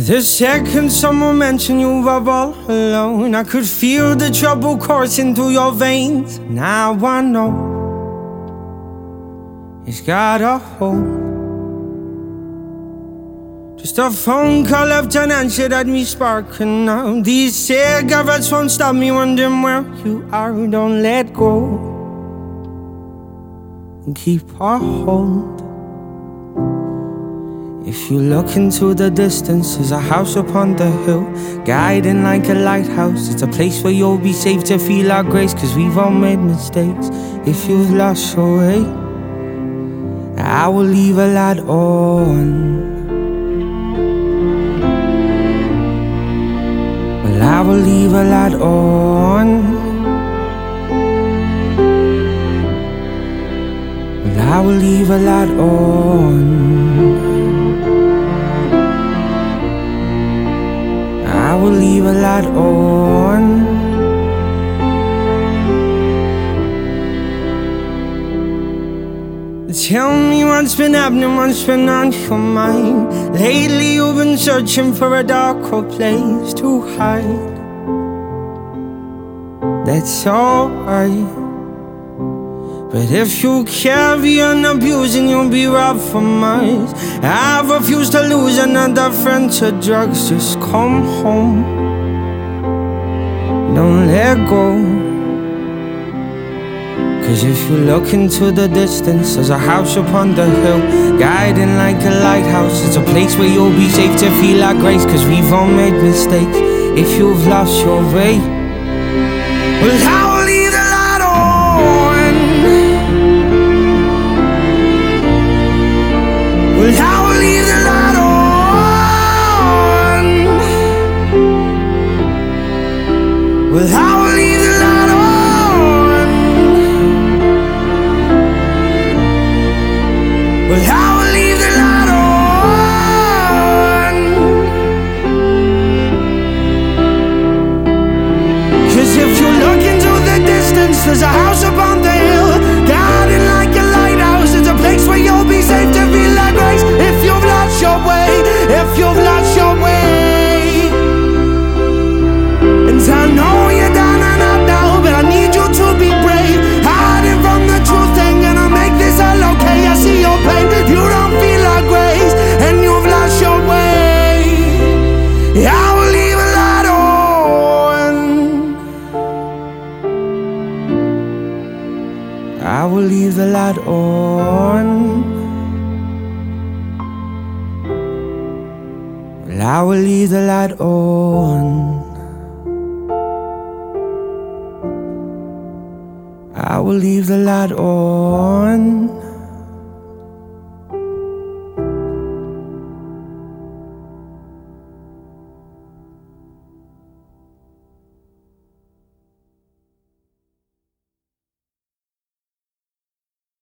The second someone mentioned you were all alone, I could feel the trouble coursing through your veins. Now I know it's got a hold. Just a phone call left unanswered had me sparking now. These cigarettes won't stop me wondering where you are. Don't let go and keep a hold. If you look into the distance, there's a house upon the hill, guiding like a lighthouse. It's a place where you'll be safe to feel our grace, 'cause we've all made mistakes. If you've lost your way, I will leave a light on. Well, I will leave a light on. Well, I will leave a light on. I will leave a light on. Tell me what's been happening, what's been on your mind. Lately you've been searching for a darker place to hide. That's alright, but if you carry on abusing, you'll be robbed for miles. I refuse to lose another friend to drugs. Just come home, don't let go. 'Cause if you look into the distance, there's a house upon the hill, guiding like a lighthouse. It's a place where you'll be safe to feel our grace, 'cause we've all made mistakes. If you've lost your way, well, I will leave the light on. Well, I will leave the light on. Well, I will leave the light on. Well, I will leave the light on. 'Cause if you look into the distance, there's a house upon the hill, guiding like a lighthouse. It's a place where you'll be safe to feel like grace. If you've lost your way, if you've lost your way. And I know you're down and out now, but I need you to be brave. Hiding from the truth ain't gonna make this all okay. I see your pain, you don't feel like grace, and you've lost your way. I will leave a light on. I will leave the light on. Well, I will leave the light on. I will leave the light on.